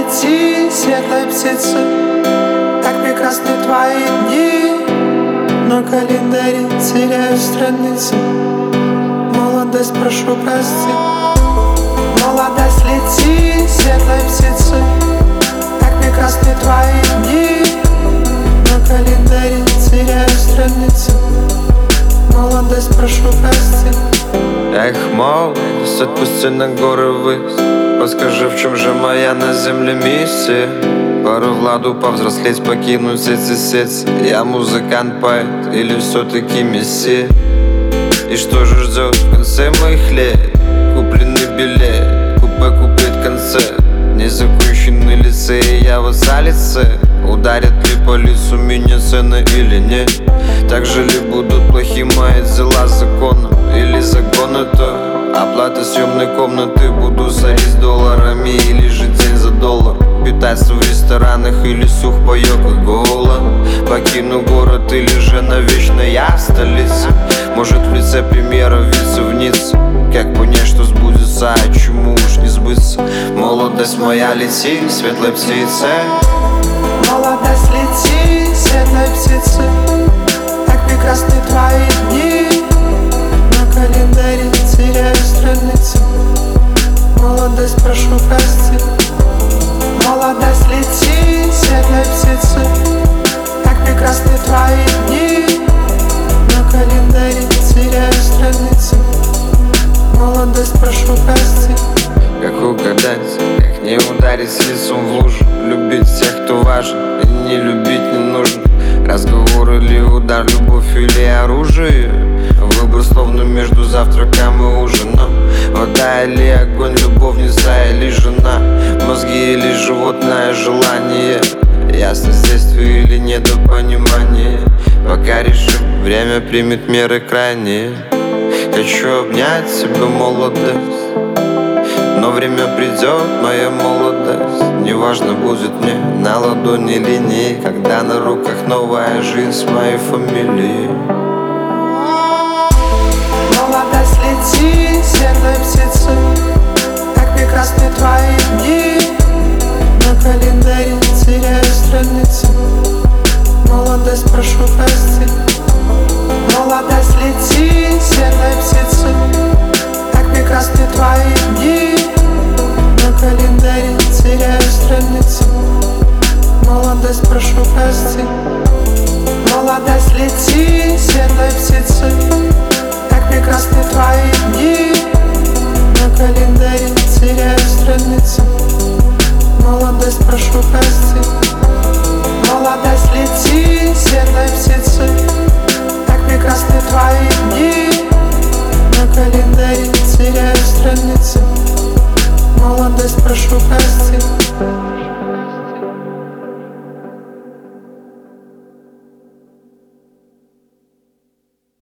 лети, светлой птицы, как прекрасны твои дни. На календаре теряю страницы. Молодость, прошу прости. Молодость, лети, светлой птицы, как прекрасны твои дни. На календаре теряю страницы. Молодость, прошу прости. Эх, молодость, отпусти на горы ввысь. Подскажи, в чем же моя на земле миссия? Пару Владу повзрослеть, покинуть эти сети. Я музыкант, поэт или все-таки мессия? И что же ждет в конце моих лет? Купленный билет, купе купит концерт. Незаконченный лицей, я в лице. Ударят ли по лицу меня цены или нет? Так же ли будут плохи мои дела законом? Или законы то оплата съемной комнаты? Буду сорить долларами или же день за доллар? Питаться в ресторанах или сухпайок голод? Покину город или же навечно я в столице? Может в лице премьера вице в Ницце? Как понять, что сбудется, а чему уж не сбыться? Молодость моя, лети, светлой птице. Молодость, лети, светлой птицы, как прекрасны твои дни. На календаре теряю страницы. Молодость, прошу прости. Молодость, лети, светлой птицы, как прекрасны твои дни. На календаре теряю страницы. Молодость, прошу прости. Как угадать, как не ударить лицом в лужу? Любить тех, кто важен, и не любить не нужно. Разговор или удар, любовь или оружие? Выбор словно между завтраком и ужином. Вода или огонь, любовница или жена? Мозги или животное желание? Ясность действия или недопонимание? Пока решим, время примет меры крайние. Хочу обнять тебя, молодость, но время придет, моя молодость. Неважно, будет мне на ладони линии, когда на руках новая жизнь с моей фамилией. Молодость, лети, светлой птицы, как прекрасны твои дни. На календаре теряю страницы. Молодость, прошу прости. Молодость, лети, светлой птицы, как прекрасны твои дни. На календаре теряю страницы. Молодость, прошу прости. Молодость, лети, светлой птицы, как прекрасны твои дни. На календаре теряю страницы. Молодость, прошу прости. Молодость, лети, светлой птицы, как прекрасны твои дни. На календаре теряю страницы. Молодость, прошу прости.